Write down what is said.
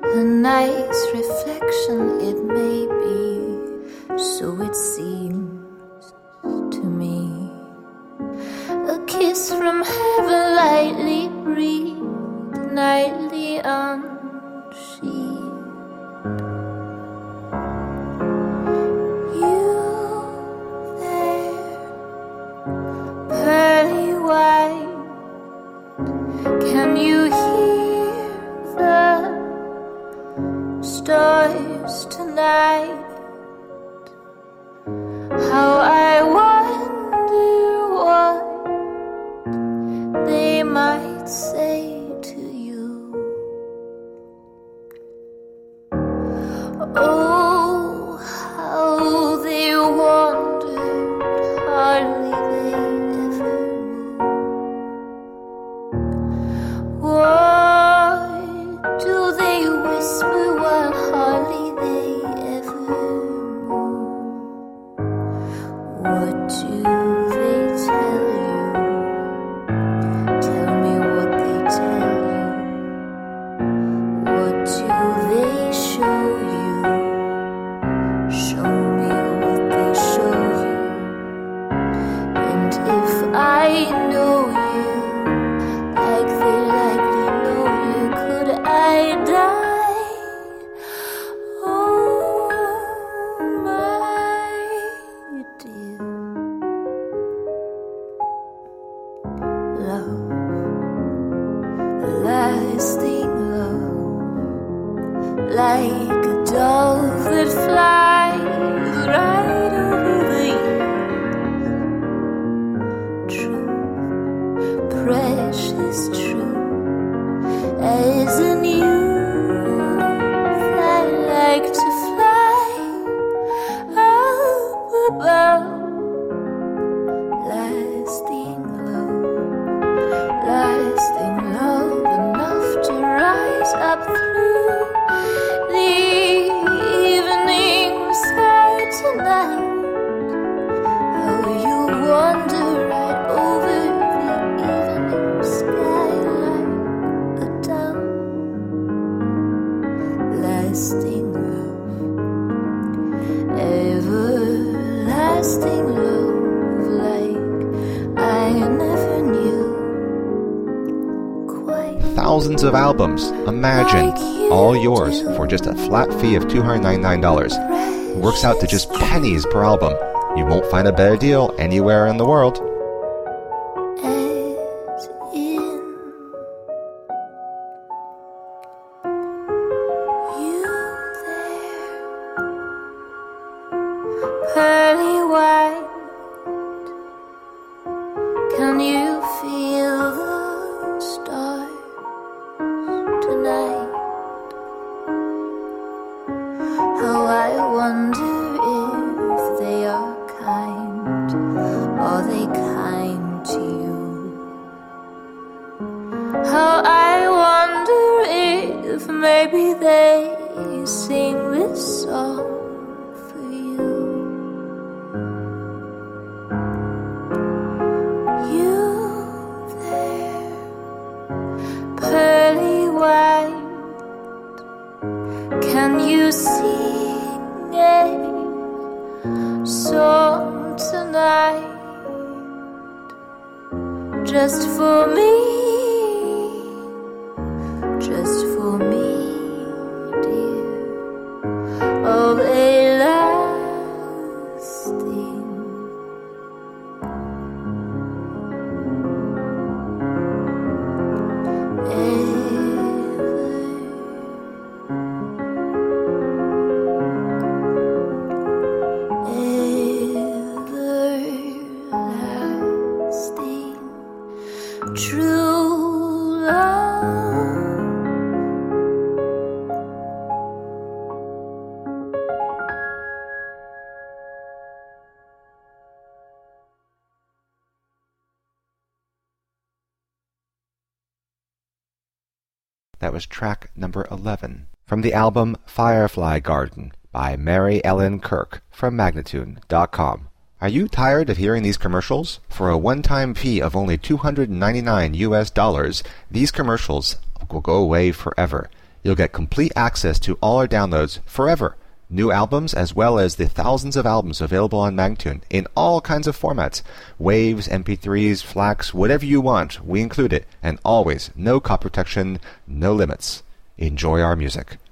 A nice reflection it may be, so it seems to me. A kiss from heaven lightly breathed, nightly unsheathed. You there, pearly white, can you hear the stars tonight? How I wonder what they might say to you. Oh, how they wandered, hardly they ever moved. What do they whisper while hardly they ever move? What do they tell you? Tell me what they tell you. What do they show you? Show me what they show you. And if I know you like they likely know you, could I die? Oh, my dear. Love, lasting love, like a dove that flies right over the earth. True, precious true, as in youth I like to fly up above. Lasting love enough to rise up through the evening sky tonight. How you wander right over the evening sky like a dove. Lasting love, everlasting love, like I never knew. Thousands of albums, imagine, all yours for just a flat fee of $299. It works out to just pennies per album. You won't find a better deal anywhere in the world. As in you there, pearly white, can you feel the stars tonight? How I wonder if they are kind. Are they kind to you? How I wonder if maybe they sing this song for you. You there, pearly white, can you sing a song tonight? Just for me, just for me, dear, of a lasting true love. That was track number 11 from the album Firefly Garden by Mary Ellen Kirk from Magnatune.com. Are you tired of hearing these commercials? For a one-time fee of only $299 US, these commercials will go away forever. You'll get complete access to all our downloads forever. New albums as well as the thousands of albums available on Magnatune in all kinds of formats. Waves, MP3s, FLACs, whatever you want, we include it. And always, no copy protection, no limits. Enjoy our music.